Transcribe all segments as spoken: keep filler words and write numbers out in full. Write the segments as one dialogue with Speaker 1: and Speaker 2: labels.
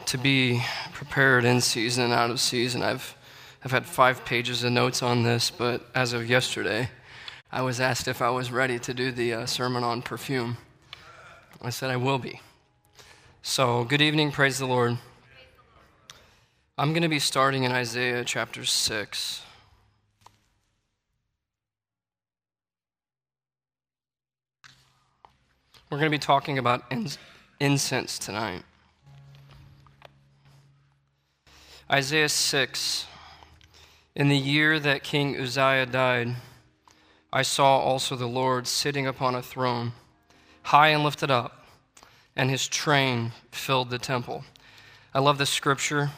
Speaker 1: to be prepared in season and out of season. I've I've had five pages of notes on this, but as of yesterday, I was asked if I was ready to do the uh, sermon on perfume. I said I will be. So, good evening, praise the Lord. I'm going to be starting in Isaiah chapter six. We're going to be talking about incense tonight. Isaiah six. In the year that King Uzziah died, I saw also the Lord sitting upon a throne, high and lifted up, and his train filled the temple. I love this scripture.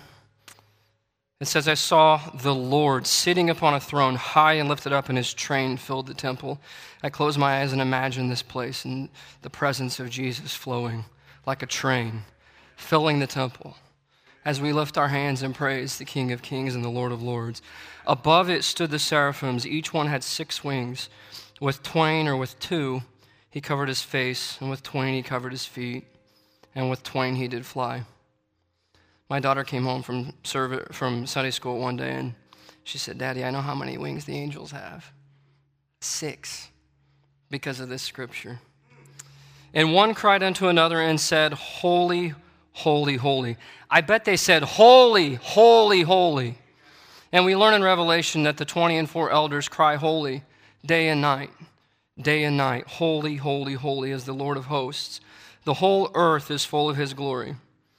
Speaker 1: It says, I saw the Lord sitting upon a throne, high and lifted up, and his train filled the temple. I close my eyes and imagine this place and the presence of Jesus flowing like a train, filling the temple, as we lift our hands and praise the King of Kings and the Lord of Lords. Above it stood the seraphims. Each one had six wings. With twain or with two, he covered his face, and with twain he covered his feet, and with twain he did fly. My daughter came home from serv- from Sunday school one day, and she said, Daddy, I know how many wings the angels have. Six, because of this scripture. And one cried unto another and said, Holy, holy, holy. I bet they said, holy, holy, holy. And we learn in Revelation that the twenty and four elders cry holy day and night, day and night. Holy, holy, holy is the Lord of hosts. The whole earth is full of his glory.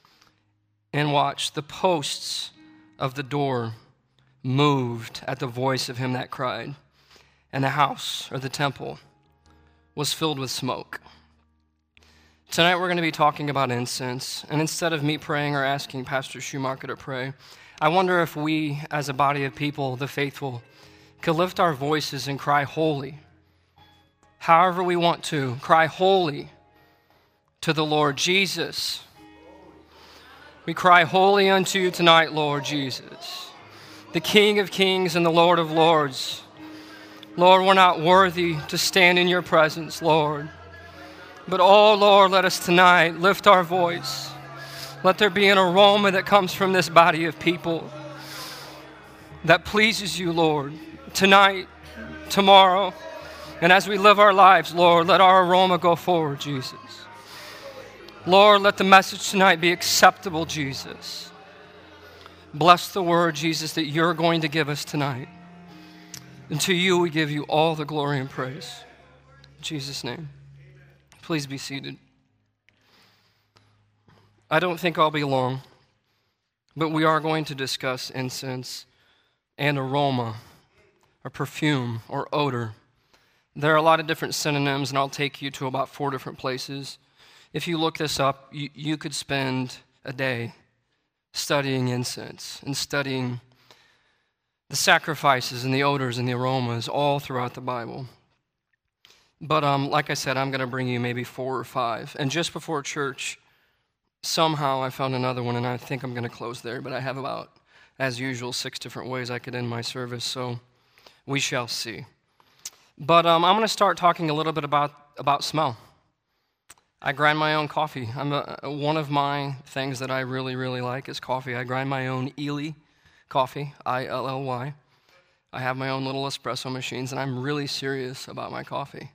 Speaker 1: And watch, the posts of the door moved at the voice of him that cried, and the house, or the temple, was filled with smoke. Tonight we're going to be talking about incense, and instead of me praying or asking Pastor Schumacher to pray, I wonder if we, as a body of people, the faithful, could lift our voices and cry holy. However we want to, cry holy to the Lord Jesus. We cry holy unto you tonight, Lord Jesus, the King of kings and the Lord of lords. Lord, we're not worthy to stand in your presence, Lord. But, oh, Lord, let us tonight lift our voice. Let there be an aroma that comes from this body of people that pleases you, Lord, tonight, tomorrow, and as we live our lives, Lord, let our aroma go forward, Jesus. Lord, let the message tonight be acceptable, Jesus. Bless the word, Jesus, that you're going to give us tonight. And to you we give you all the glory and praise. In Jesus' name. Please be seated. I don't think I'll be long, but we are going to discuss incense and aroma, or perfume, or odor. There are a lot of different synonyms, and I'll take you to about four different places. If you look this up, you, you could spend a day studying incense and studying the sacrifices and the odors and the aromas all throughout the Bible. But um, like I said, I'm going to bring you maybe four or five. And just before church, somehow I found another one, and I think I'm going to close there. But I have about, as usual, six different ways I could end my service, so we shall see. But um, I'm going to start talking a little bit about, about smell. I grind my own coffee. I'm a, one of my things that I really, really like is coffee. I grind my own Illy coffee, I L L Y. I have my own little espresso machines, and I'm really serious about my coffee.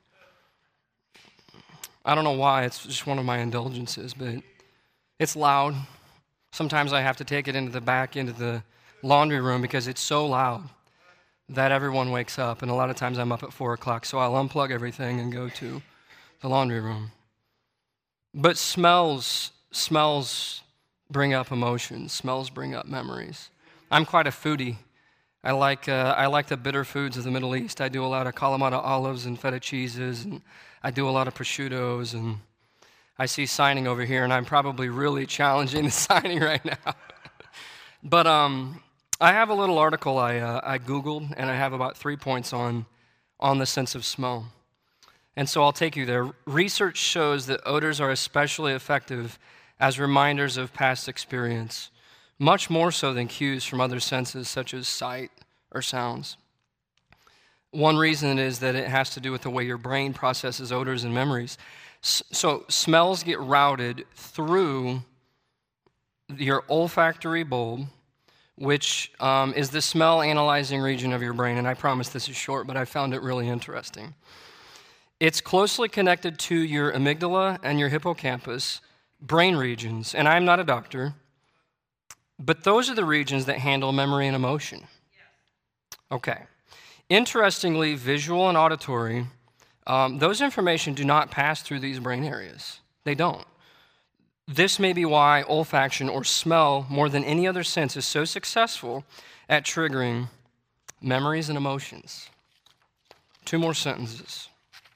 Speaker 1: I don't know why, it's just one of my indulgences, but it's loud. Sometimes I have to take it into the back, into the laundry room, because it's so loud that everyone wakes up, and a lot of times I'm up at four o'clock, so I'll unplug everything and go to the laundry room. But smells, smells bring up emotions. Smells bring up memories. I'm quite a foodie. I like uh, I like the bitter foods of the Middle East. I do a lot of Kalamata olives and feta cheeses, and I do a lot of prosciuttos, and I see signing over here, and I'm probably really challenging the signing right now. But um, I have a little article I uh, I Googled, and I have about three points on on the sense of smell. And so I'll take you there. Research shows that odors are especially effective as reminders of past experience, much more so than cues from other senses such as sight or sounds. One reason is that it has to do with the way your brain processes odors and memories. So smells get routed through your olfactory bulb, which um, is the smell analyzing region of your brain. And I promise this is short, but I found it really interesting. It's closely connected to your amygdala and your hippocampus brain regions. And I'm not a doctor, but those are the regions that handle memory and emotion. Okay. Interestingly, visual and auditory, um, those information do not pass through these brain areas. They don't. This may be why olfaction or smell, more than any other sense, is so successful at triggering memories and emotions. Two more sentences.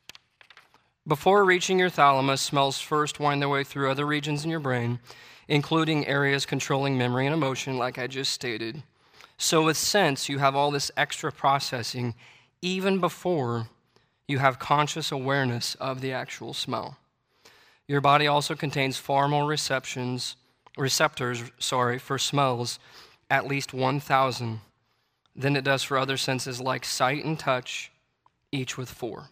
Speaker 1: Before reaching your thalamus, smells first wind their way through other regions in your brain, including areas controlling memory and emotion, like I just stated. So with sense, you have all this extra processing even before you have conscious awareness of the actual smell. Your body also contains far more receptions, receptors sorry, for smells, at least one thousand, than it does for other senses like sight and touch, each with four.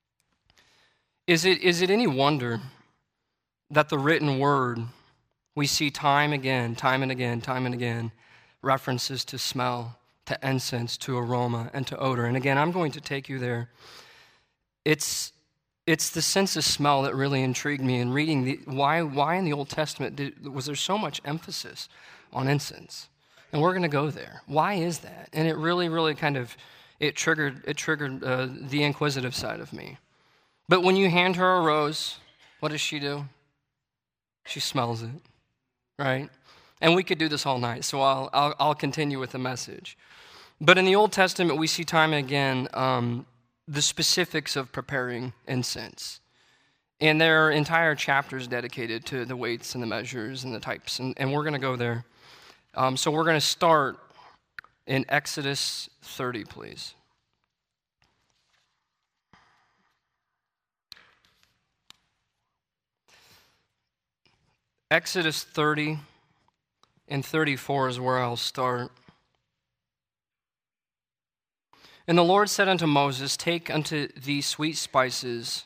Speaker 1: Is it, is it any wonder that the written word we see time again, time and again, time and again, references to smell, to incense, to aroma, and to odor? And again, I'm going to take you there. It's It's the sense of smell that really intrigued me in reading the, why why in the Old Testament did, was there so much emphasis on incense? And we're going to go there. Why is that? And it really, really kind of, it triggered it triggered uh, the inquisitive side of me. But when you hand her a rose, what does she do? She smells it, right? And we could do this all night, so I'll I'll, I'll continue with the message. But in the Old Testament, we see time and again um, the specifics of preparing incense. And there are entire chapters dedicated to the weights and the measures and the types, and, and we're going to go there. Um, so we're going to start in Exodus thirty, please. Exodus thirty and thirty-four is where I'll start. And the Lord said unto Moses, take unto thee sweet spices,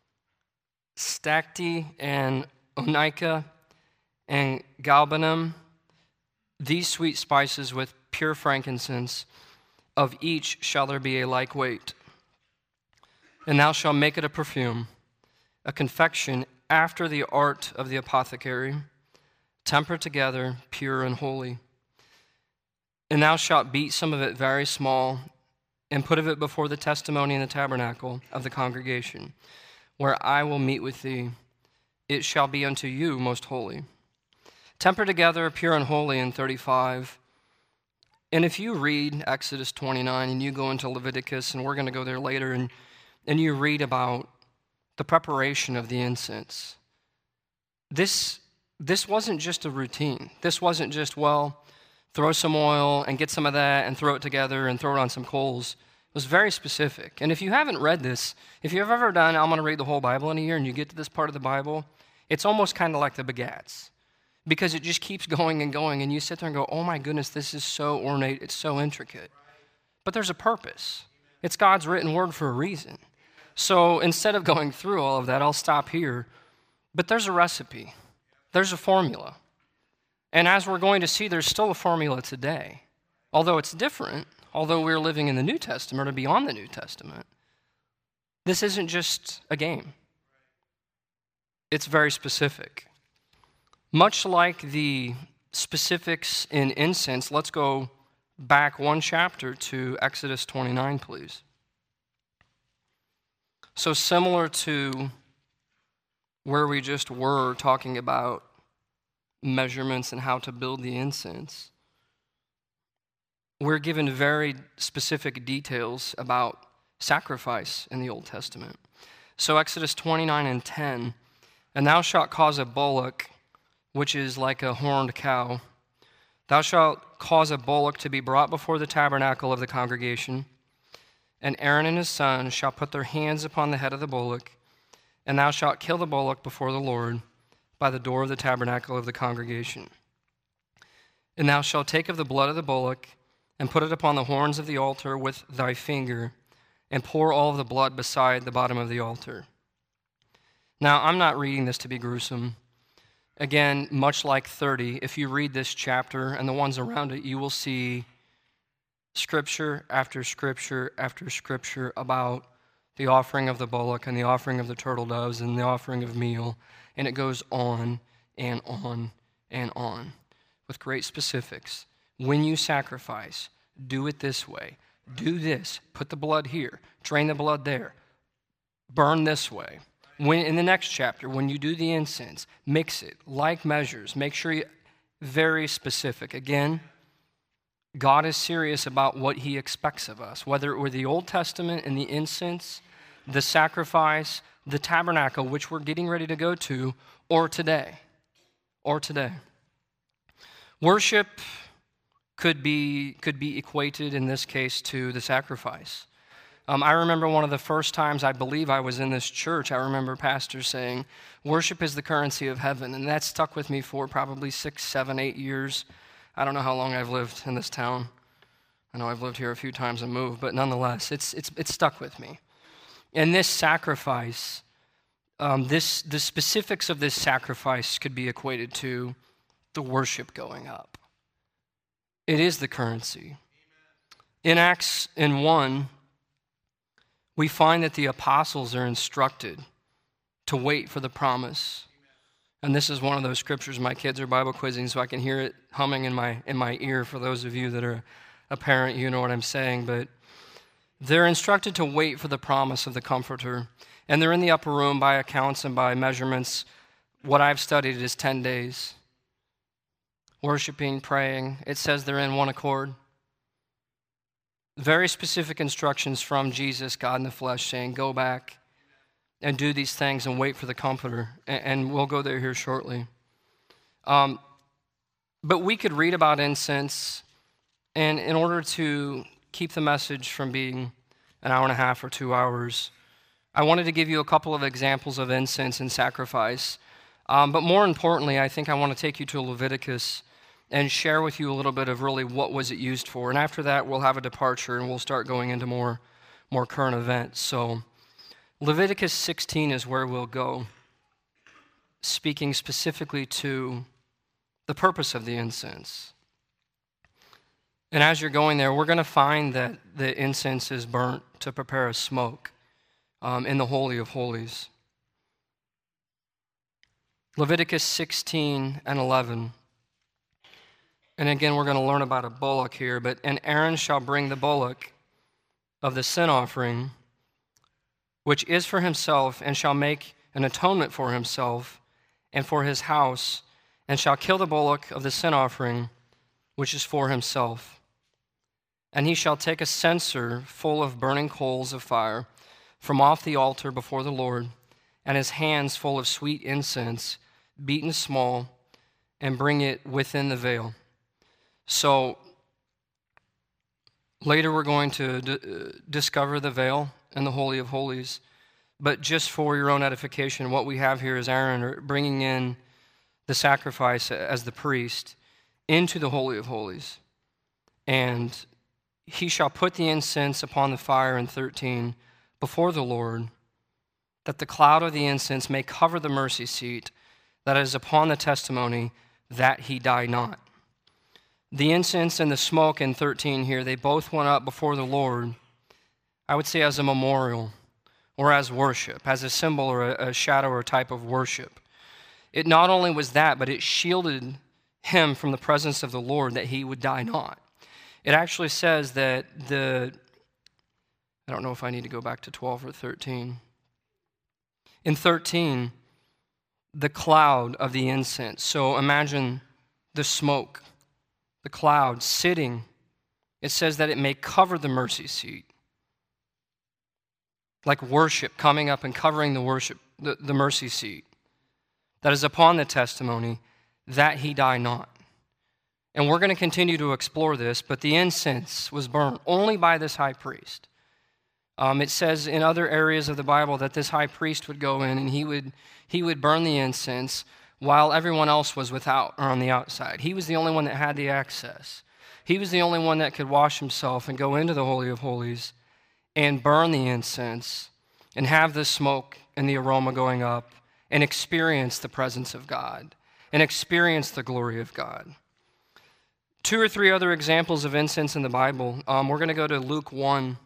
Speaker 1: stacte and onycha and galbanum, these sweet spices with pure frankincense, of each shall there be a like weight. And thou shalt make it a perfume, a confection after the art of the apothecary, tempered together, pure and holy. And thou shalt beat some of it very small, and put of it before the testimony in the tabernacle of the congregation, where I will meet with thee. It shall be unto you most holy. Temper together, pure and holy, in thirty-five. And if you read Exodus twenty-nine and you go into Leviticus, and we're going to go there later, and, and you read about the preparation of the incense, this, this wasn't just a routine. This wasn't just, well, throw some oil and get some of that and throw it together and throw it on some coals. It was very specific. And if you haven't read this, if you've ever done, I'm going to read the whole Bible in a year, and you get to this part of the Bible, it's almost kind of like the Begats, because it just keeps going and going, and you sit there and go, oh my goodness, this is so ornate, it's so intricate. But there's a purpose. It's God's written word for a reason. So instead of going through all of that, I'll stop here. But there's a recipe. There's a formula. And as we're going to see, there's still a formula today. Although it's different, although we're living in the New Testament or beyond the New Testament, this isn't just a game. It's very specific. Much like the specifics in incense, let's go back one chapter to Exodus twenty-nine, please. So similar to where we just were talking about measurements and how to build the incense, we're given very specific details about sacrifice in the Old Testament. So Exodus twenty-nine and ten, and thou shalt cause a bullock, which is like a horned cow. Thou shalt cause a bullock to be brought before the tabernacle of the congregation, and Aaron and his sons shall put their hands upon the head of the bullock, and thou shalt kill the bullock before the Lord by the door of the tabernacle of the congregation. And thou shalt take of the blood of the bullock, and put it upon the horns of the altar with thy finger, and pour all of the blood beside the bottom of the altar. Now, I'm not reading this to be gruesome, Again, much like thirty, if you read this chapter and the ones around it, you will see scripture after scripture after scripture about the offering of the bullock and the offering of the turtle doves and the offering of meal, and it goes on and on and on with great specifics. When you sacrifice, do it this way. Do this. Put the blood here. Drain the blood there. Burn this way. When in the next chapter, when you do the incense, mix it, like measures. Make sure you very specific. Again, God is serious about what he expects of us, whether it were the Old Testament and the incense, the sacrifice, the tabernacle, which we're getting ready to go to, or today, or today. Worship could be, could be equated in this case to the sacrifice. Um, I remember one of the first times I believe I was in this church, I remember pastors saying, worship is the currency of heaven, and that stuck with me for probably six, seven, eight years. I don't know how long I've lived in this town. I know I've lived here a few times and moved, but nonetheless, it's it's it's stuck with me. And this sacrifice, um, this the specifics of this sacrifice could be equated to the worship going up. It is the currency. In Acts in one, we find that the apostles are instructed to wait for the promise. And this is one of those scriptures my kids are Bible quizzing, so I can hear it humming in my in my ear. For those of you that are a parent, you know what I'm saying. But they're instructed to wait for the promise of the Comforter. And they're in the upper room by accounts and by measurements. What I've studied is ten days. Worshiping, praying. It says they're in one accord. Very specific instructions from Jesus, God in the flesh, saying, go back and do these things and wait for the Comforter. And we'll go there here shortly. Um, but we could read about incense, and in order to keep the message from being an hour and a half or two hours, I wanted to give you a couple of examples of incense and sacrifice. Um, but more importantly, I think I want to take you to Leviticus and share with you a little bit of really what was it used for. And after that, we'll have a departure, and we'll start going into more, more current events. So Leviticus sixteen is where we'll go, speaking specifically to the purpose of the incense. And as you're going there, we're going to find that the incense is burnt to prepare a smoke um, in the Holy of Holies. Leviticus sixteen and eleven. And again, we're going to learn about a bullock here. But, and Aaron shall bring the bullock of the sin offering, which is for himself, and shall make an atonement for himself and for his house, and shall kill the bullock of the sin offering, which is for himself. And he shall take a censer full of burning coals of fire from off the altar before the Lord, and his hands full of sweet incense, beaten small, and bring it within the veil. So later we're going to d- discover the veil and the Holy of Holies. But just for your own edification, what we have here is Aaron bringing in the sacrifice as the priest into the Holy of Holies. And he shall put the incense upon the fire in thirteen before the Lord, that the cloud of the incense may cover the mercy seat that is upon the testimony, that he die not. The incense and the smoke in thirteen here, they both went up before the Lord, I would say as a memorial or as worship, as a symbol or a, a shadow or a type of worship. It not only was that, but it shielded him from the presence of the Lord, that he would die not. It actually says that the, I don't know if I need to go back to twelve or thirteen. In thirteen, the cloud of the incense. So imagine the smoke, the cloud sitting. It says that it may cover the mercy seat. Like worship coming up and covering the worship, the, the mercy seat that is upon the testimony, that he die not. And we're going to continue to explore this, but the incense was burned only by this high priest. Um, it says in other areas of the Bible that this high priest would go in and he would he would burn the incense while everyone else was without or on the outside. He was the only one that had the access. He was the only one that could wash himself and go into the Holy of Holies and burn the incense and have the smoke and the aroma going up and experience the presence of God and experience the glory of God. Two or three other examples of incense in the Bible. Um, we're going to go to Luke one.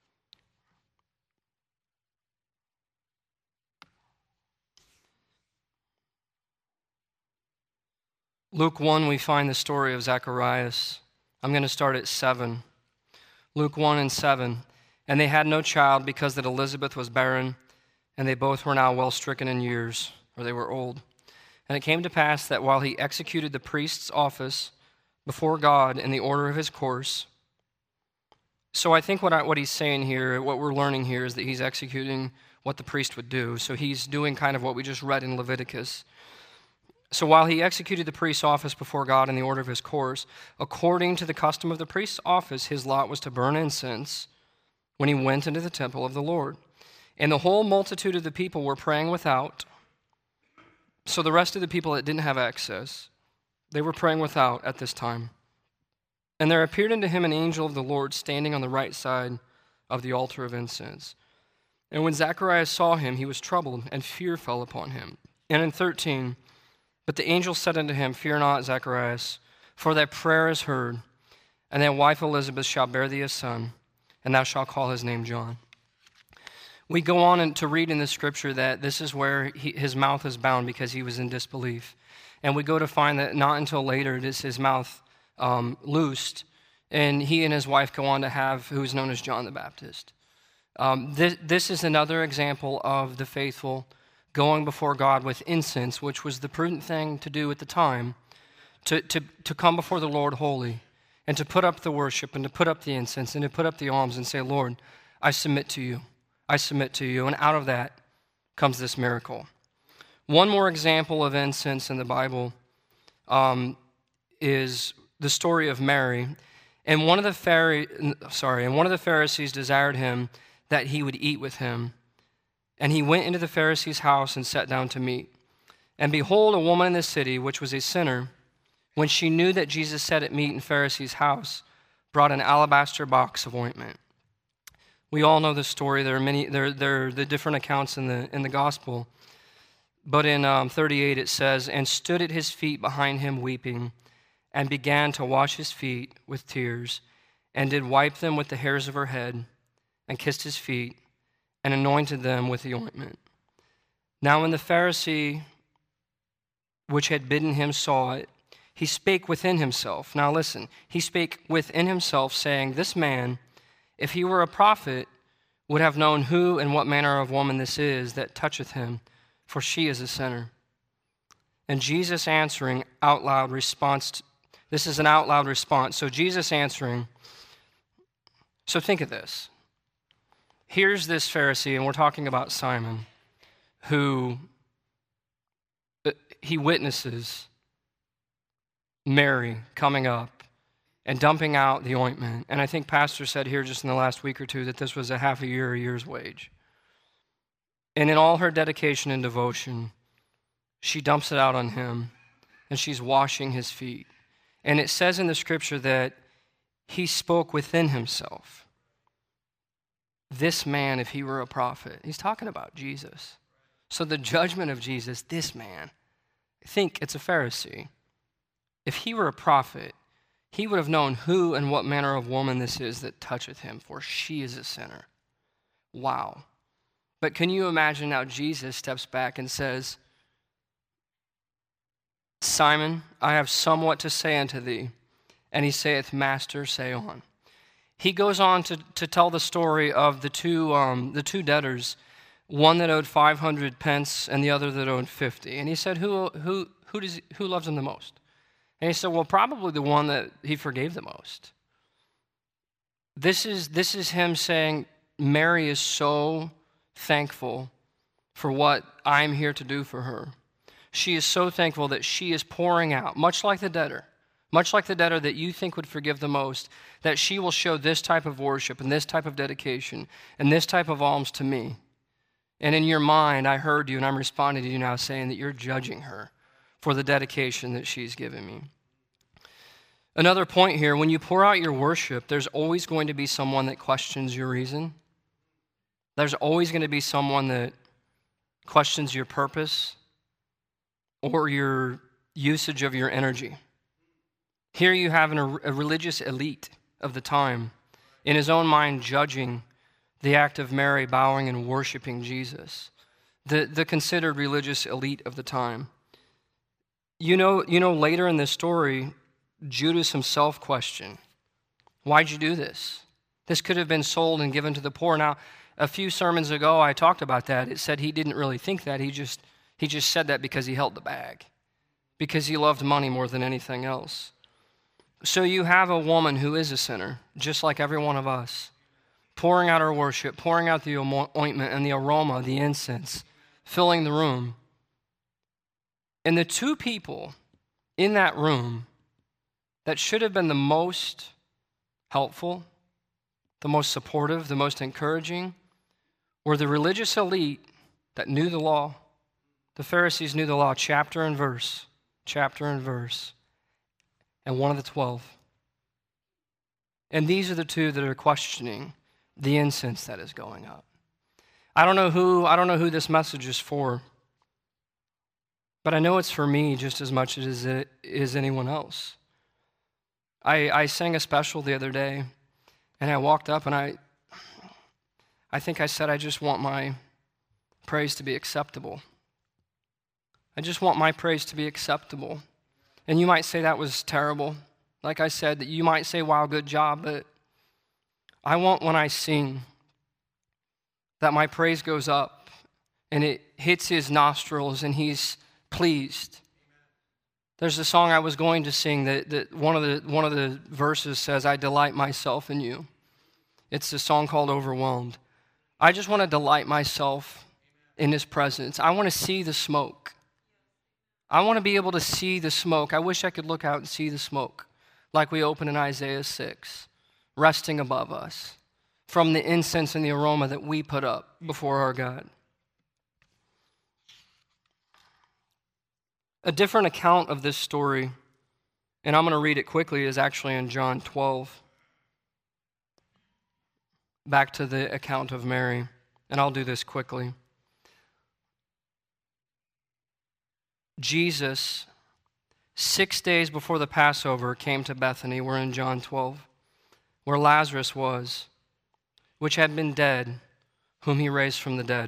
Speaker 1: Luke one, we find the story of Zacharias. I'm going to start at seven. Luke one and seven. And they had no child because that Elizabeth was barren, and they both were now well stricken in years, or they were old. And it came to pass that while he executed the priest's office before God in the order of his course. So I think what I, what he's saying here, what we're learning here, is that he's executing what the priest would do. So he's doing kind of what we just read in Leviticus. So while he executed the priest's office before God in the order of his course, according to the custom of the priest's office, his lot was to burn incense when he went into the temple of the Lord. And the whole multitude of the people were praying without. So the rest of the people that didn't have access, they were praying without at this time. And there appeared unto him an angel of the Lord standing on the right side of the altar of incense. And when Zacharias saw him, he was troubled, and fear fell upon him. And in thirteen, but the angel said unto him, Fear not, Zacharias, for thy prayer is heard, and thy wife Elizabeth shall bear thee a son, and thou shalt call his name John. We go on to read in the scripture that this is where he, his mouth is bound because he was in disbelief. And we go to find that not until later is his mouth um, loosed, and he and his wife go on to have who is known as John the Baptist. Um, this, this is another example of the faithful going before God with incense, which was the prudent thing to do at the time, to, to, to come before the Lord holy, and to put up the worship, and to put up the incense, and to put up the alms, and say, Lord, I submit to you. I submit to you. And out of that comes this miracle. One more example of incense in the Bible um, is the story of Mary. And one of the Phari- sorry, and one of the Pharisees desired him that he would eat with him. And he went into the Pharisee's house and sat down to meat. And behold, a woman in the city, which was a sinner, when she knew that Jesus sat at meat in Pharisee's house, brought an alabaster box of ointment. We all know the story. There are many. There, there are the different accounts in the in the gospel. But in um, thirty-eight it says, and stood at his feet behind him weeping, and began to wash his feet with tears, and did wipe them with the hairs of her head, and kissed his feet, and anointed them with the ointment. Now when the Pharisee which had bidden him saw it, he spake within himself. Now listen, he spake within himself, saying, This man, if he were a prophet, would have known who and what manner of woman this is that toucheth him, for she is a sinner. And Jesus answering out loud response, this is an out loud response. So Jesus answering, so think of this. Here's this Pharisee, and we're talking about Simon, who he witnesses Mary coming up and dumping out the ointment. And I think Pastor said here just in the last week or two that this was a half a year, a year's wage. And in all her dedication and devotion, she dumps it out on him, and she's washing his feet. And it says in the scripture that he spoke within himself. This man, if he were a prophet, he's talking about Jesus. So the judgment of Jesus, this man, I think it's a Pharisee. If he were a prophet, he would have known who and what manner of woman this is that toucheth him, for she is a sinner. Wow. But can you imagine now Jesus steps back and says, Simon, I have somewhat to say unto thee. And he saith, Master, say on. He goes on to, to tell the story of the two um, the two debtors, one that owed five hundred pence and the other that owed fifty. And he said, who who who does who loves him the most? And he said, well, probably the one that he forgave the most. This is this is him saying, Mary is so thankful for what I'm here to do for her. She is so thankful that she is pouring out, much like the debtor, much like the debtor that you think would forgive the most, that she will show this type of worship and this type of dedication and this type of alms to me. And in your mind, I heard you and I'm responding to you now saying that you're judging her for the dedication that she's given me. Another point here, when you pour out your worship, there's always going to be someone that questions your reason. There's always going to be someone that questions your purpose or your usage of your energy. Here you have an, a religious elite of the time, in his own mind judging the act of Mary bowing and worshiping Jesus, the, the considered religious elite of the time. You know, you know, later in this story, Judas himself questioned, why'd you do this? This could have been sold and given to the poor. Now, a few sermons ago, I talked about that. It said he didn't really think that. He just, he just said that because he held the bag, because he loved money more than anything else. So you have a woman who is a sinner, just like every one of us, pouring out her worship, pouring out the ointment and the aroma, the incense, filling the room. And the two people in that room that should have been the most helpful, the most supportive, the most encouraging, were the religious elite that knew the law. The Pharisees knew the law, chapter and verse, chapter and verse, and one of the twelve. And these are the two that are questioning the incense that is going up. I don't know who, I don't know who this message is for, but I know it's for me just as much as it is anyone else. I, I sang a special the other day, and I walked up and I, I think I said, I just want my praise to be acceptable. I just want my praise to be acceptable. And you might say that was terrible. Like I said, that you might say, wow, good job, but I want when I sing that my praise goes up and it hits his nostrils and he's pleased. There's a song I was going to sing that, that one of the one of the verses says, I delight myself in you. It's a song called Overwhelmed. I just want to delight myself in his presence. I want to see the smoke. I want to be able to see the smoke. I wish I could look out and see the smoke like we open in Isaiah six, resting above us from the incense and the aroma that we put up before our God. A different account of this story, and I'm going to read it quickly, is actually in John twelve. Back to the account of Mary, and I'll do this quickly. Jesus, six days before the Passover, came to Bethany, we're in John twelve, where Lazarus was, which had been dead, whom he raised from the dead.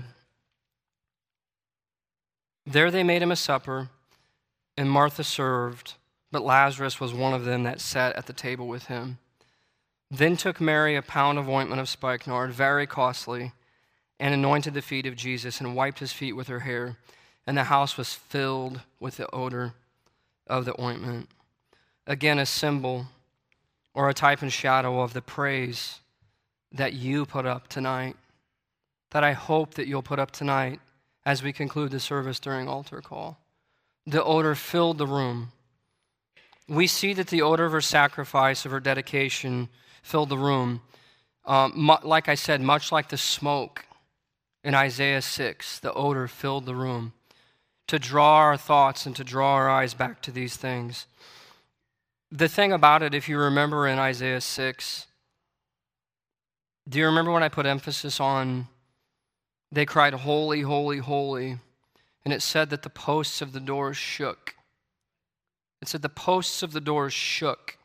Speaker 1: There they made him a supper, and Martha served, but Lazarus was one of them that sat at the table with him. Then took Mary a pound of ointment of spikenard, very costly, and anointed the feet of Jesus, and wiped his feet with her hair. And the house was filled with the odor of the ointment. Again, a symbol or a type and shadow of the praise that you put up tonight, that I hope that you'll put up tonight as we conclude the service during altar call. The odor filled the room. We see that the odor of her sacrifice, of her dedication, filled the room. Um, mu- like I said, much like the smoke in Isaiah six, the odor filled the room. To draw our thoughts and to draw our eyes back to these things. The thing about it, if you remember in Isaiah six, do you remember when I put emphasis on they cried, holy, holy, holy, and it said that the posts of the doors shook. It said the posts of the doors shook.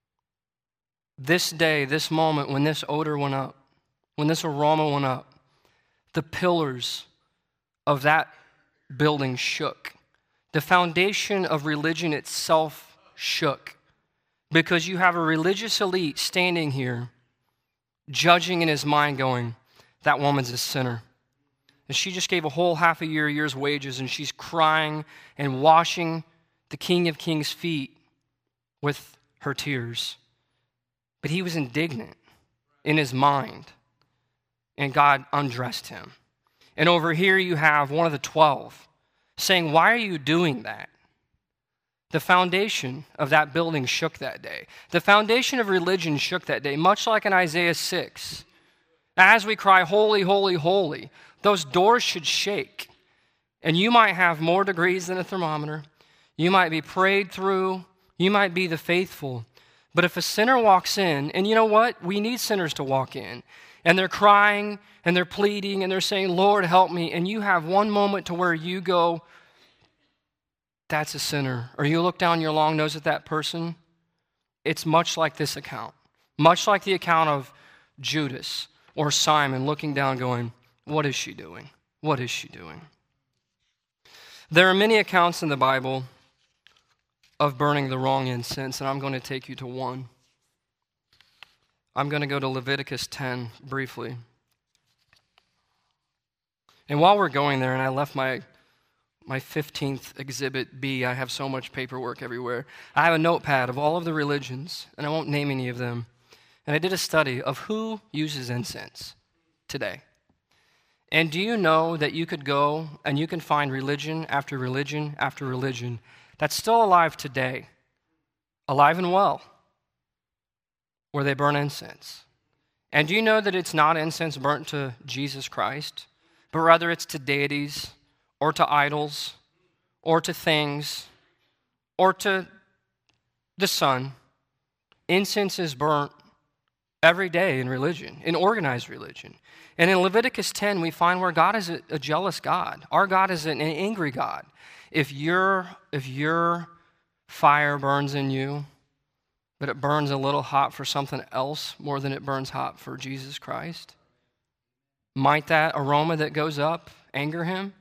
Speaker 1: This day, this moment, when this odor went up, when this aroma went up, the pillars of that building shook. The foundation of religion itself shook because you have a religious elite standing here judging in his mind going, that woman's a sinner. And she just gave a whole half a year, a year's wages, and she's crying and washing the King of Kings' feet with her tears. But he was indignant in his mind, and God undressed him. And over here you have one of the twelve saying, why are you doing that? The foundation of that building shook that day. The foundation of religion shook that day, much like in Isaiah six. As we cry, holy, holy, holy, those doors should shake. And you might have more degrees than a thermometer. You might be prayed through. You might be the faithful. But if a sinner walks in, and you know what? We need sinners to walk in. And they're crying, and they're pleading, and they're saying, Lord, help me. And you have one moment to where you go, that's a sinner. Or you look down your long nose at that person, it's much like this account. Much like the account of Judas or Simon looking down going, what is she doing? What is she doing? There are many accounts in the Bible of burning the wrong incense, and I'm going to take you to one. I'm going to go to Leviticus ten briefly. And while we're going there, and I left my my fifteenth exhibit B, I have so much paperwork everywhere. I have a notepad of all of the religions, and I won't name any of them. And I did a study of who uses incense today. And do you know that you could go and you can find religion after religion after religion that's still alive today, alive and well, where they burn incense? And do you know that it's not incense burnt to Jesus Christ, but rather it's to deities or to idols or to things or to the sun? Incense is burnt every day in religion, in organized religion. And in Leviticus ten, we find where God is a, a jealous God. Our God is an, an angry God. If your, if your fire burns in you, but it burns a little hot for something else more than it burns hot for Jesus Christ, might that aroma that goes up anger him?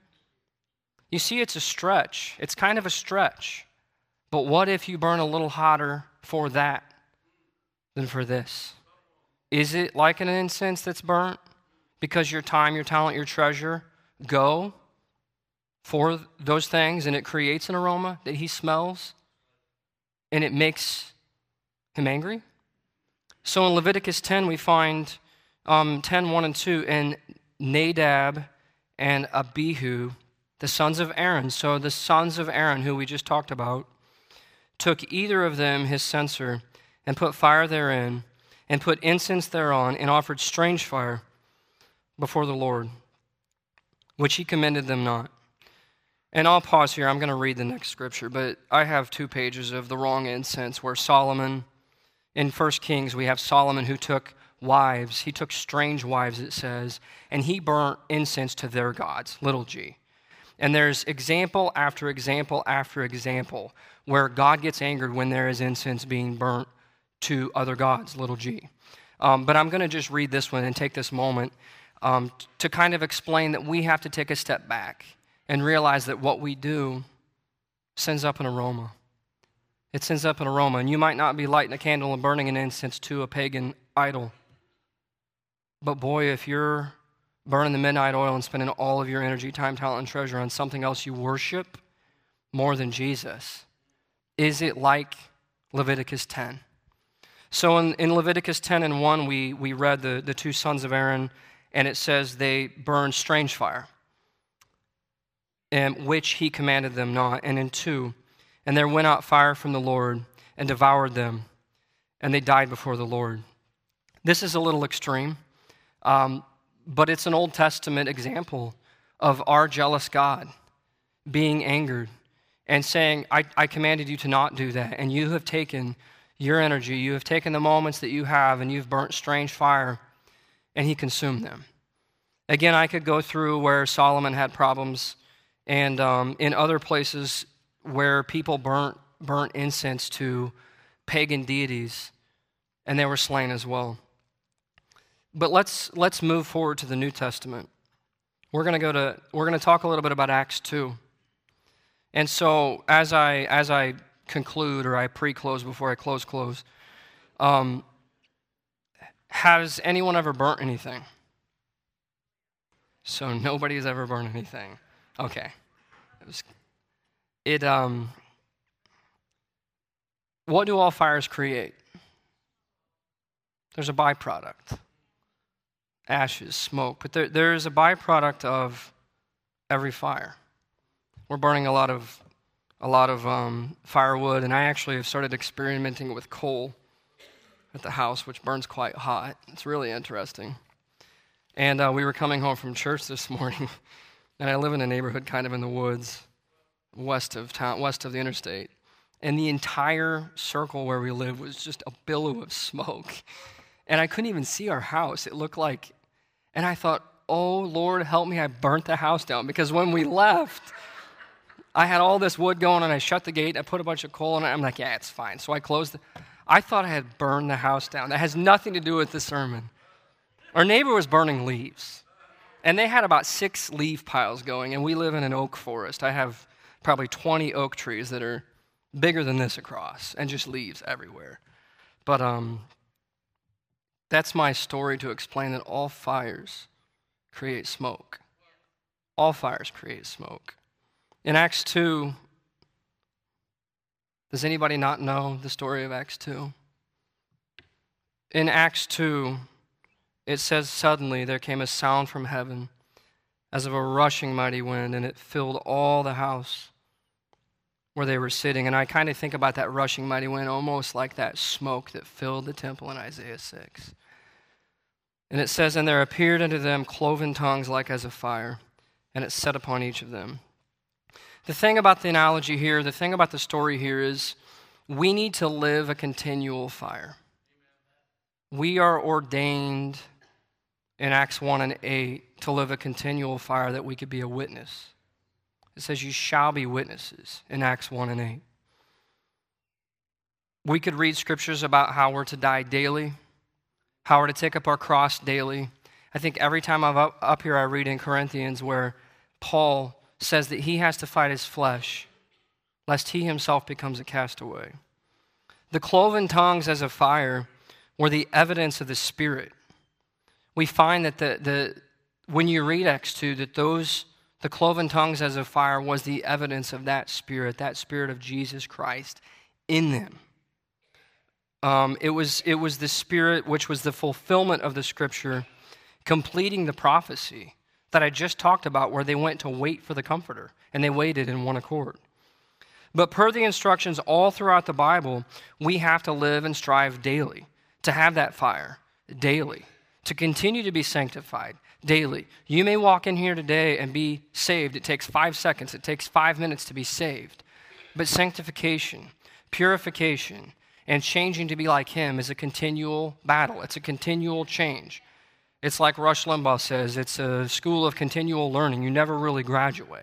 Speaker 1: You see, it's a stretch. It's kind of a stretch. But what if you burn a little hotter for that than for this? Is it like an incense that's burnt because your time, your talent, your treasure go for those things, and it creates an aroma that he smells and it makes him angry? So in Leviticus ten, we find um, ten, one and two, and Nadab and Abihu, the sons of Aaron. So the sons of Aaron, who we just talked about, took either of them his censer and put fire therein and put incense thereon and offered strange fire before the Lord, which he commended them not. And I'll pause here. I'm going to read the next scripture, but I have two pages of the wrong incense where Solomon, in First Kings, we have Solomon who took wives. He took strange wives, it says, and he burnt incense to their gods, little g. And there's example after example after example where God gets angered when there is incense being burnt to other gods, little g. Um, but I'm going to just read this one and take this moment um, t- to kind of explain that we have to take a step back and realize that what we do sends up an aroma. It sends up an aroma. And you might not be lighting a candle and burning an incense to a pagan idol. But boy, if you're burning the midnight oil and spending all of your energy, time, talent, and treasure on something else you worship more than Jesus, is it like Leviticus ten? So in, in Leviticus ten and one, we, we read the, the two sons of Aaron, and it says they burned strange fire, and which he commanded them not. And in two, and there went out fire from the Lord and devoured them, and they died before the Lord. This is a little extreme, um, but it's an Old Testament example of our jealous God being angered and saying, I, I commanded you to not do that, and you have taken your energy, you have taken the moments that you have, and you've burnt strange fire, and he consumed them. Again, I could go through where Solomon had problems, and um, in other places where people burnt, burnt incense to pagan deities, and they were slain as well. But let's let's move forward to the New Testament. We're going to go to we're going to talk a little bit about Acts two. And so as I as I conclude, or I pre-close before I close close, um, has anyone ever burnt anything? So nobody's ever burned anything. Okay. It was it um what do all fires create? There's a byproduct. Ashes, smoke, but there, there's a byproduct of every fire. We're burning a lot of a lot of um, firewood, and I actually have started experimenting with coal at the house, which burns quite hot. It's really interesting. And uh, we were coming home from church this morning, and I live in a neighborhood kind of in the woods, west of town, west of the interstate, and the entire circle where we live was just a billow of smoke, and I couldn't even see our house. It looked like, and I thought, oh Lord, help me! I burnt the house down, because when we left, I had all this wood going, and I shut the gate. I put a bunch of coal in it. I'm like, yeah, it's fine. So I closed it. I thought I had burned the house down. That has nothing to do with the sermon. Our neighbor was burning leaves, and they had about six leaf piles going, and we live in an oak forest. I have probably twenty oak trees that are bigger than this across, and just leaves everywhere. But um, that's my story to explain that all fires create smoke. All fires create smoke. In Acts two, does anybody not know the story of Acts two? In Acts two, it says, suddenly there came a sound from heaven as of a rushing mighty wind, and it filled all the house where they were sitting. And I kind of think about that rushing mighty wind almost like that smoke that filled the temple in Isaiah six. And it says, and there appeared unto them cloven tongues like as of fire, and it set upon each of them. The thing about the analogy here, the thing about the story here is we need to live a continual fire. We are ordained in Acts one and eight to live a continual fire that we could be a witness. It says you shall be witnesses in Acts one and eight. We could read scriptures about how we're to die daily, how we're to take up our cross daily. I think every time I'm up, up here I read in Corinthians where Paul says that he has to fight his flesh, lest he himself becomes a castaway. The cloven tongues as a fire were the evidence of the Spirit. We find that the, the when you read Acts two, that those, the cloven tongues as a fire was the evidence of that Spirit, that Spirit of Jesus Christ in them. Um, it was, it was the Spirit which was the fulfillment of the Scripture, completing the prophecy that I just talked about where they went to wait for the Comforter, and they waited in one accord. But per the instructions all throughout the Bible, we have to live and strive daily to have that fire daily, to continue to be sanctified daily. You may walk in here today and be saved. It takes five seconds. It takes five minutes to be saved. But sanctification, purification, and changing to be like Him is a continual battle. It's a continual change. It's like Rush Limbaugh says, it's a school of continual learning. You never really graduate.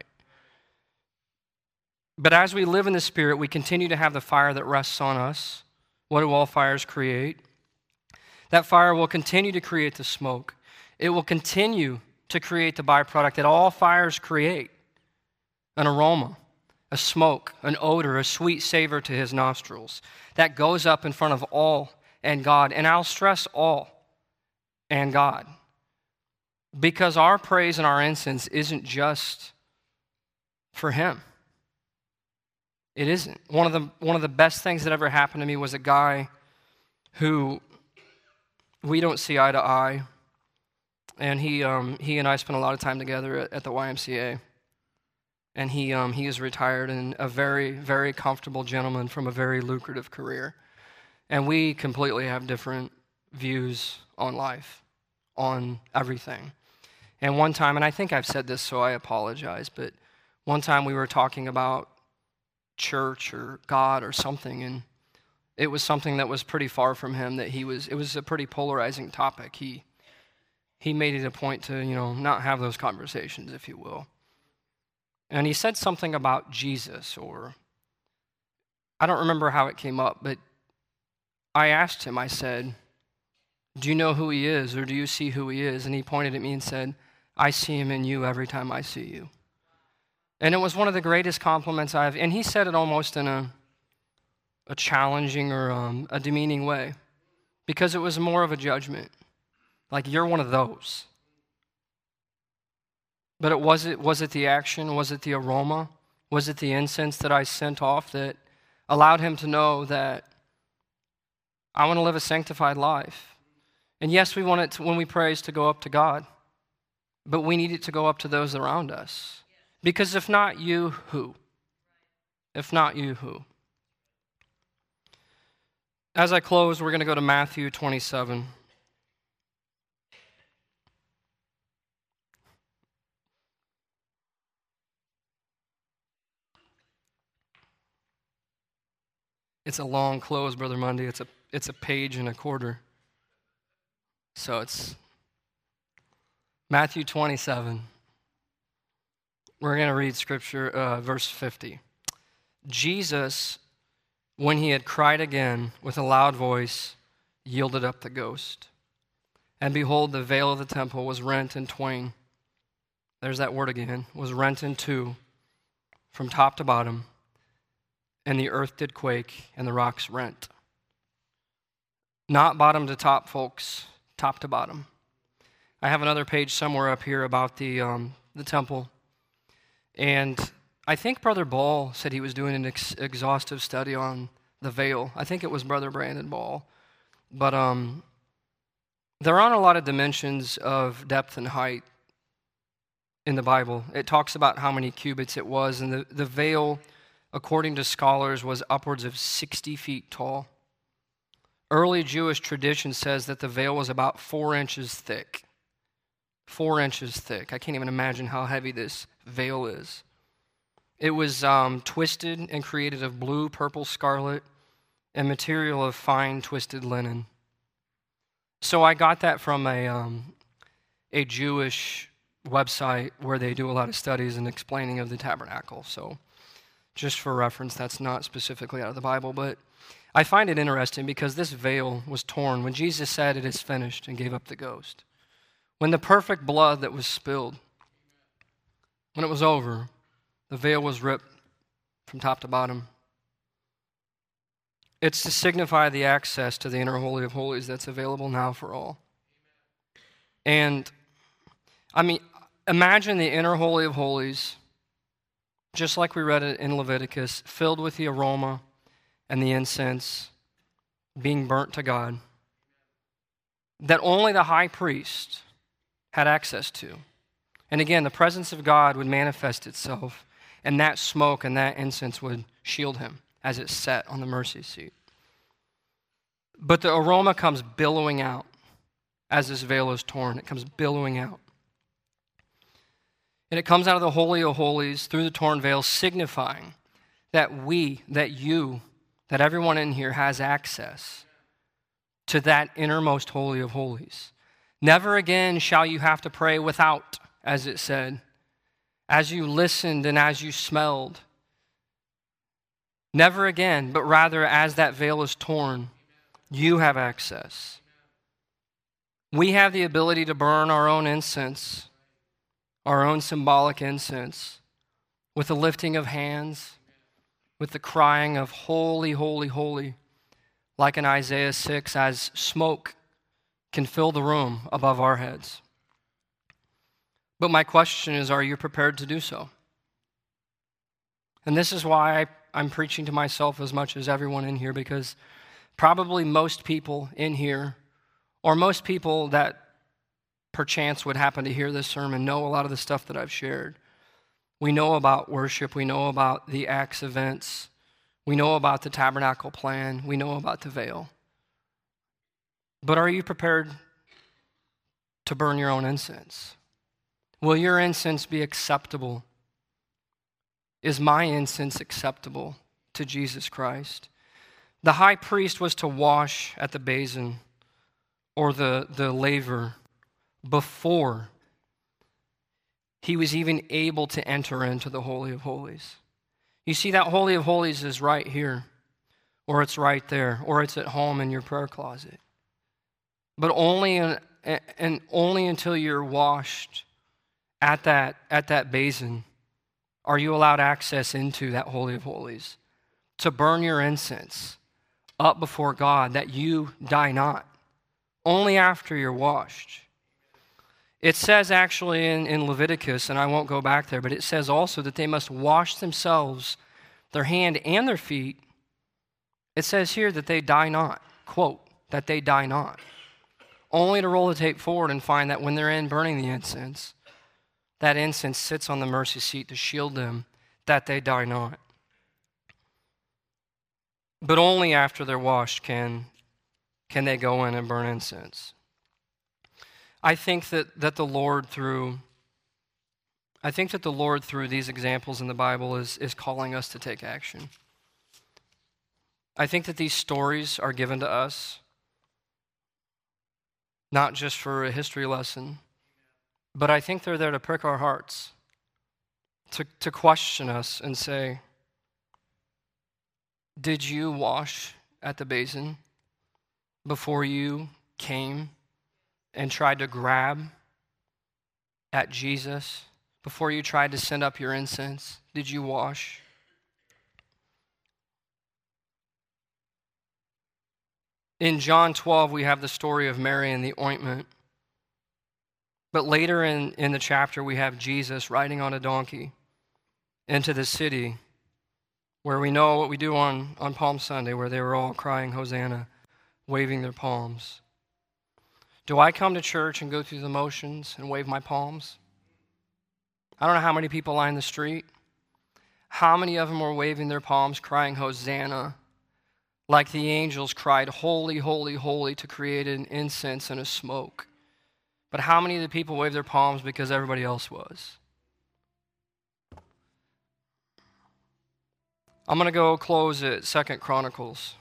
Speaker 1: But as we live in the Spirit, we continue to have the fire that rests on us. What do all fires create? That fire will continue to create the smoke. It will continue to create the byproduct that all fires create, an aroma, a smoke, an odor, a sweet savor to His nostrils that goes up in front of all and God. And I'll stress all and God, because our praise and our incense isn't just for Him. It isn't. One of the one of the best things that ever happened to me was a guy who we don't see eye to eye, and he um, he and I spent a lot of time together at, at the Y M C A. And he um, he is retired and a very, very comfortable gentleman from a very lucrative career. And we completely have different views on life, on everything. And one time, and I think I've said this, so I apologize, but one time we were talking about church or God or something, and it was something that was pretty far from him, that he was, it was a pretty polarizing topic. He he made it a point to, you know, not have those conversations, if you will. And he said something about Jesus, or I don't remember how it came up, but I asked him, I said, do you know who He is, or do you see who He is? And he pointed at me and said, I see Him in you every time I see you. And it was one of the greatest compliments I've, and he said it almost in a a challenging or um, a demeaning way, because it was more of a judgment. Like, you're one of those. But it was it was it the action? Was it the aroma? Was it the incense that I sent off that allowed him to know that I want to live a sanctified life? And yes, we want it to, when we praise, to go up to God, but we need it to go up to those around us. Because if not you, who? If not you, who? As I close, we're going to go to Matthew twenty-seven. It's a long close, Brother Mundy. It's a it's a page and a quarter. So it's Matthew twenty-seven. We're going to read scripture, uh, verse fifty. Jesus, when he had cried again with a loud voice, yielded up the ghost. And behold, the veil of the temple was rent in twain. There's that word again, was rent in two from top to bottom, and the earth did quake, and the rocks rent. Not bottom to top, folks, top to bottom. I have another page somewhere up here about the um, the temple, and I think Brother Ball said he was doing an ex- exhaustive study on the veil. I think it was Brother Brandon Ball, but um, there aren't a lot of dimensions of depth and height in the Bible. It talks about how many cubits it was, and the, the veil, according to scholars, was upwards of sixty feet tall. Early Jewish tradition says that the veil was about four inches thick. Four inches thick. I can't even imagine how heavy this veil is. It was um, twisted and created of blue, purple, scarlet, and material of fine twisted linen. So I got that from a um, a Jewish website where they do a lot of studies and explaining of the tabernacle. So just for reference, that's not specifically out of the Bible, but I find it interesting because this veil was torn when Jesus said it is finished and gave up the ghost. When the perfect blood that was spilled, when it was over, the veil was ripped from top to bottom. It's to signify the access to the inner holy of holies that's available now for all. And, I mean, imagine the inner holy of holies, just like we read it in Leviticus, filled with the aroma and the incense being burnt to God, that only the high priest had access to. And again, the presence of God would manifest itself, and that smoke and that incense would shield him as it sat on the mercy seat. But the aroma comes billowing out as this veil is torn. It comes billowing out. And it comes out of the Holy of Holies through the torn veil, signifying that we, that you, that everyone in here has access to that innermost Holy of Holies. Never again shall you have to pray without, as it said, as you listened and as you smelled. Never again, but rather as that veil is torn, you have access. We have the ability to burn our own incense, our own symbolic incense, with the lifting of hands, with the crying of holy, holy, holy, like in Isaiah six, as smoke can fill the room above our heads. But my question is, are you prepared to do so? And this is why I, I'm preaching to myself as much as everyone in here, because probably most people in here, or most people that perchance would happen to hear this sermon, know a lot of the stuff that I've shared. We know about worship. We know about the Acts events. We know about the tabernacle plan. We know about the veil. But are you prepared to burn your own incense? Will your incense be acceptable? Is my incense acceptable to Jesus Christ? The high priest was to wash at the basin or the, the laver before he was even able to enter into the Holy of Holies. You see, that Holy of Holies is right here, or it's right there, or it's at home in your prayer closet. But only in, and only until you're washed at that, at that basin are you allowed access into that Holy of Holies to burn your incense up before God, that you die not. Only after you're washed. It says actually in, in Leviticus, and I won't go back there, but it says also that they must wash themselves, their hand and their feet. It says here that they die not, quote, that they die not. Only to roll the tape forward and find that when they're in burning the incense, that incense sits on the mercy seat to shield them, that they die not. But only after they're washed can, can they go in and burn incense. I think that, that the Lord through I think that the Lord through these examples in the Bible is, is calling us to take action. I think that these stories are given to us not just for a history lesson, but I think they're there to prick our hearts, to, to question us and say, did you wash at the basin before you came and tried to grab at Jesus? Before you tried to send up your incense, did you wash? In John twelve, we have the story of Mary and the ointment. But later in, in the chapter, we have Jesus riding on a donkey into the city where we know what we do on, on Palm Sunday, where they were all crying, Hosanna, waving their palms. Do I come to church and go through the motions and wave my palms? I don't know how many people line the street. How many of them were waving their palms, crying, Hosanna, like the angels cried, holy, holy, holy, to create an incense and a smoke? But how many of the people waved their palms because everybody else was? I'm going to go close at Second Chronicles.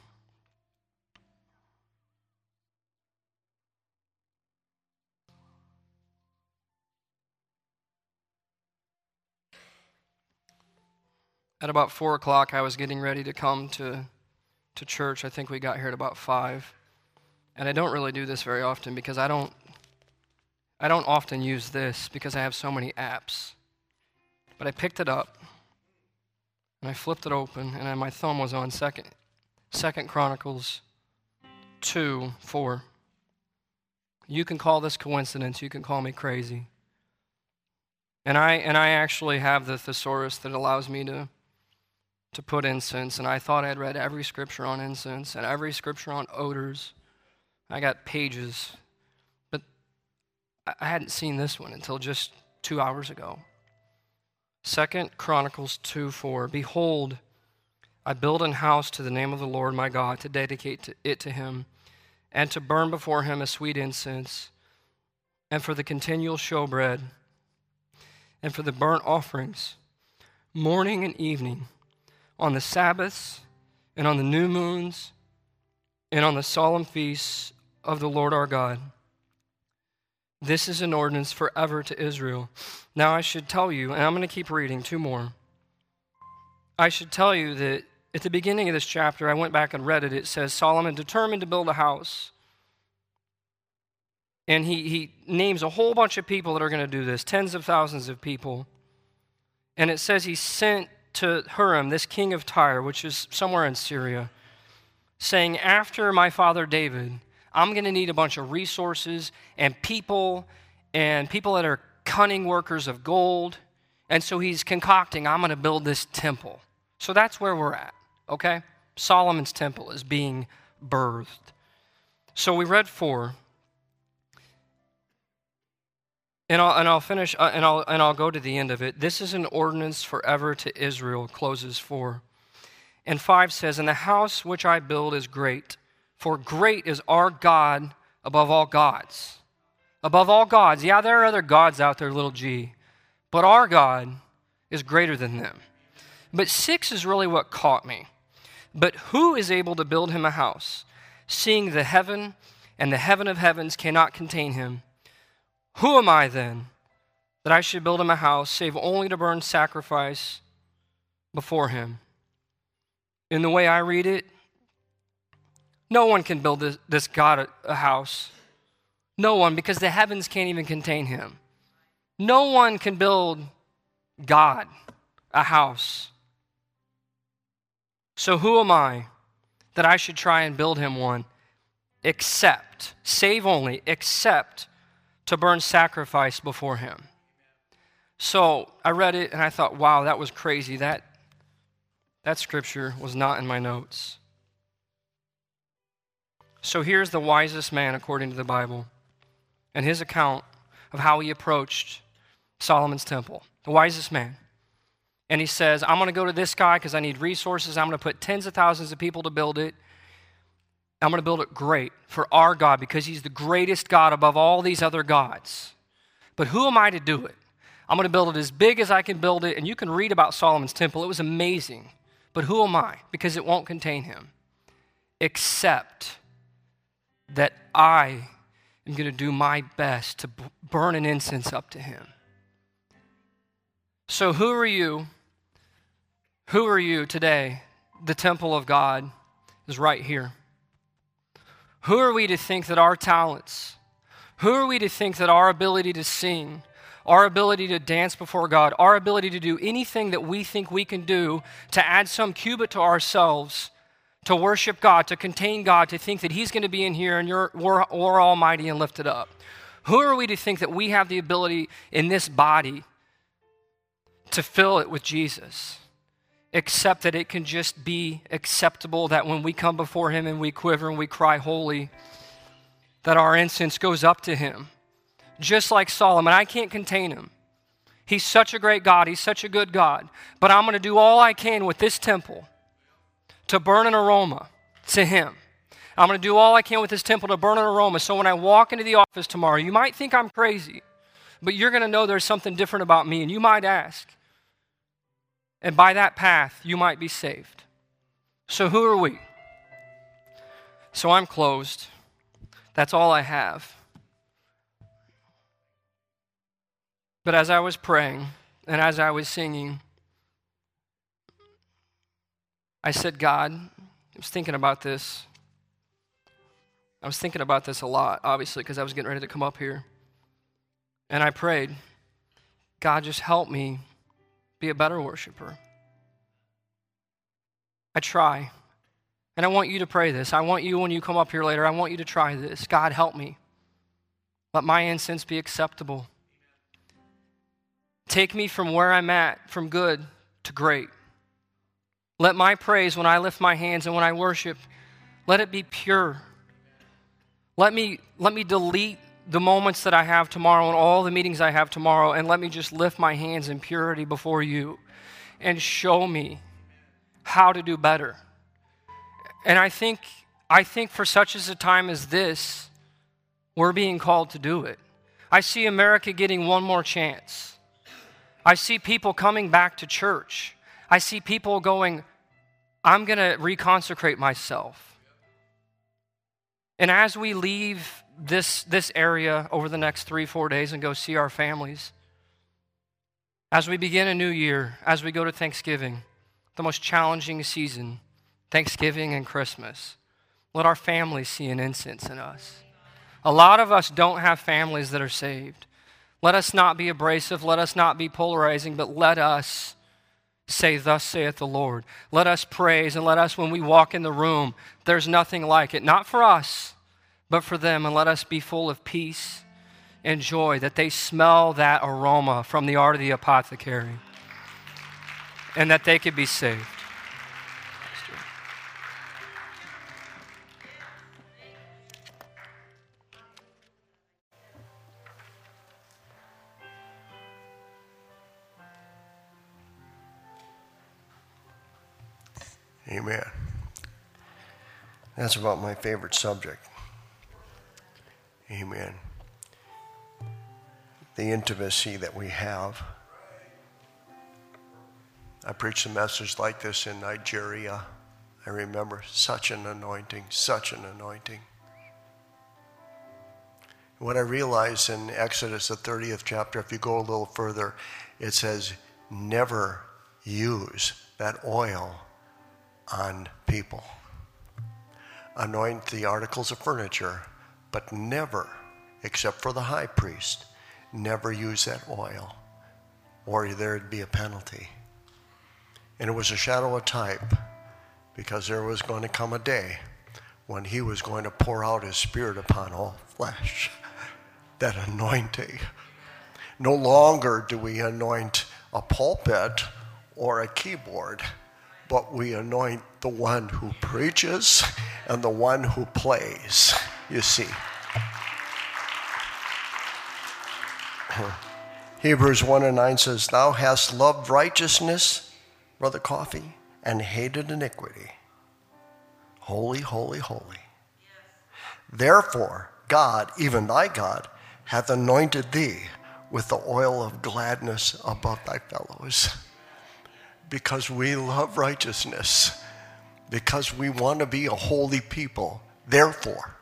Speaker 1: At about four o'clock, I was getting ready to come to, to church. I think we got here at about five. And I don't really do this very often because I don't I don't often use this because I have so many apps. But I picked it up, and I flipped it open, and my thumb was on Second, Second Chronicles two, four. You can call this coincidence. You can call me crazy. And I and I actually have the thesaurus that allows me to, to put incense, and I thought I'd read every scripture on incense and every scripture on odors. I got pages. I hadn't seen this one until just two hours ago. Second Chronicles two four. Behold, I build an house to the name of the Lord my God to dedicate it to him and to burn before him a sweet incense and for the continual showbread and for the burnt offerings morning and evening on the Sabbaths and on the new moons and on the solemn feasts of the Lord our God. This is an ordinance forever to Israel. Now I should tell you, and I'm going to keep reading, two more. I should tell you that at the beginning of this chapter, I went back and read it. It says, Solomon determined to build a house. And he, he names a whole bunch of people that are going to do this, tens of thousands of people. And it says he sent to Huram, this king of Tyre, which is somewhere in Syria, saying, after my father David, I'm going to need a bunch of resources and people and people that are cunning workers of gold. And so he's concocting, I'm going to build this temple. So that's where we're at, okay? Solomon's temple is being birthed. So we read four. And I'll, and I'll finish, uh, and, I'll, and I'll go to the end of it. This is an ordinance forever to Israel, closes four. And five says, and the house which I build is great. For great is our God above all gods. Above all gods. Yeah, there are other gods out there, little g. But our God is greater than them. But six is really what caught me. But who is able to build him a house, seeing the heaven and the heaven of heavens cannot contain him? Who am I then, that I should build him a house, save only to burn sacrifice before him? In the way I read it, no one can build this, this God a, a house. No one, because the heavens can't even contain him. No one can build God a house. So who am I that I should try and build him one, except, save only, except to burn sacrifice before him? So I read it and I thought, wow, that was crazy. That, that scripture was not in my notes. So here's the wisest man according to the Bible and his account of how he approached Solomon's temple. The wisest man. And he says, I'm going to go to this guy because I need resources. I'm going to put tens of thousands of people to build it. I'm going to build it great for our God because he's the greatest God above all these other gods. But who am I to do it? I'm going to build it as big as I can build it. And you can read about Solomon's temple. It was amazing. But who am I? Because it won't contain him. Except that I am going to do my best to b- burn an incense up to him. So who are you? Who are you today? The temple of God is right here. Who are we to think that our talents, who are we to think that our ability to sing, our ability to dance before God, our ability to do anything that we think we can do to add some cubit to ourselves, to worship God, to contain God, to think that he's going to be in here and you're, we're, we're almighty and lifted up? Who are we to think that we have the ability in this body to fill it with Jesus, except that it can just be acceptable, that when we come before him and we quiver and we cry holy, that our incense goes up to him? Just like Solomon, I can't contain him. He's such a great God. He's such a good God. But I'm going to do all I can with this temple to burn an aroma to him. I'm going to do all I can with this temple to burn an aroma. So when I walk into the office tomorrow, you might think I'm crazy, but you're going to know there's something different about me, and you might ask. And by that path, you might be saved. So who are we? So I'm closed. That's all I have. But as I was praying and as I was singing, I said, God, I was thinking about this. I was thinking about this a lot, obviously, because I was getting ready to come up here. And I prayed, God, just help me be a better worshiper. I try. And I want you to pray this. I want you, when you come up here later, I want you to try this. God, help me. Let my incense be acceptable. Take me from where I'm at, from good to great. Let my praise, when I lift my hands and when I worship, let it be pure. Let me, let me delete the moments that I have tomorrow and all the meetings I have tomorrow, and let me just lift my hands in purity before you and show me how to do better. And I think, I think for such as a time as this, we're being called to do it. I see America getting one more chance. I see people coming back to church. I see people going, I'm going to reconsecrate myself. And as we leave this, this area over the next three, four days and go see our families, as we begin a new year, as we go to Thanksgiving, the most challenging season, Thanksgiving and Christmas, let our families see an incense in us. A lot of us don't have families that are saved. Let us not be abrasive. Let us not be polarizing, but let us say, thus saith the Lord. Let us praise, and let us, when we walk in the room, there's nothing like it. Not for us, but for them. And let us be full of peace and joy, that they smell that aroma from the art of the apothecary, and that they could be saved.
Speaker 2: Amen. That's about my favorite subject. Amen. The intimacy that we have. I preached a message like this in Nigeria. I remember such an anointing, such an anointing. What I realized in Exodus, the thirtieth chapter, if you go a little further, it says, never use that oil on people. Anoint the articles of furniture, but never, except for the high priest, never use that oil, or there'd be a penalty. And it was a shadow of type, because there was going to come a day when he was going to pour out his Spirit upon all flesh. That anointing. No longer do we anoint a pulpit or a keyboard, but we anoint the one who preaches and the one who plays, you see. Hebrews one and nine says, thou hast loved righteousness, Brother Coffee, and hated iniquity. Holy, holy, holy. Therefore, God, even thy God, hath anointed thee with the oil of gladness above thy fellows. Because we love righteousness, because we want to be a holy people. Therefore,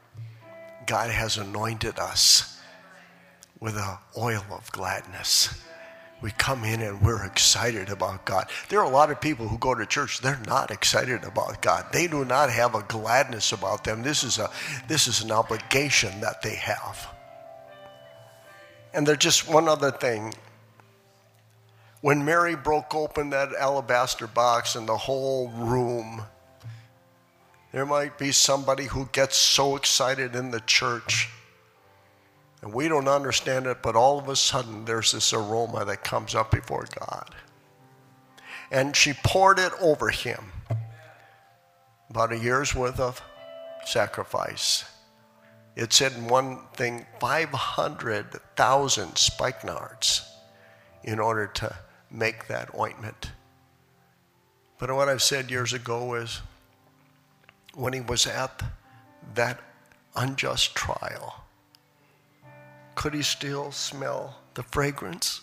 Speaker 2: God has anointed us with an oil of gladness. We come in and we're excited about God. There are a lot of people who go to church, they're not excited about God. They do not have a gladness about them. This is a this is an obligation that they have. And there's just one other thing. When Mary broke open that alabaster box and the whole room, there might be somebody who gets so excited in the church, and we don't understand it, but all of a sudden there's this aroma that comes up before God. And she poured it over him. About a year's worth of sacrifice. It said in one thing, five hundred thousand spikenards in order to make that ointment. But what I've said years ago is, when he was at that unjust trial, could he still smell the fragrance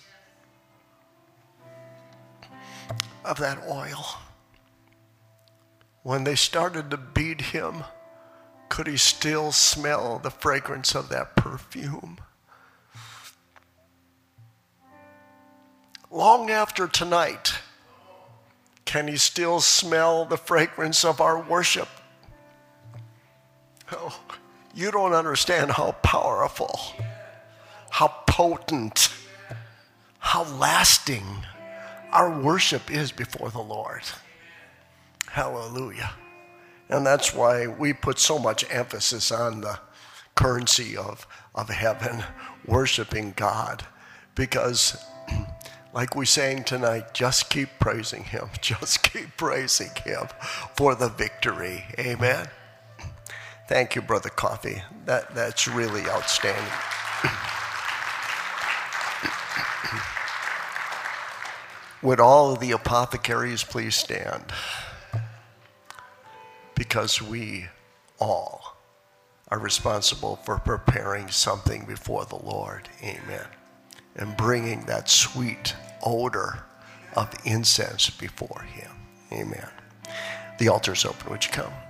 Speaker 2: of that oil? When they started to beat him, could he still smell the fragrance of that perfume? Long after tonight, can he still smell the fragrance of our worship? Oh, you don't understand how powerful, how potent, how lasting our worship is before the Lord. Hallelujah. And that's why we put so much emphasis on the currency of, of heaven, worshiping God. Because, like we sang tonight, just keep praising him. Just keep praising him for the victory. Amen. Thank you, Brother Coffee. That, that's really outstanding. Would all of the apothecaries please stand? Because we all are responsible for preparing something before the Lord. Amen. And bringing that sweet odor of incense before him. Amen. The altar's open. Would you come?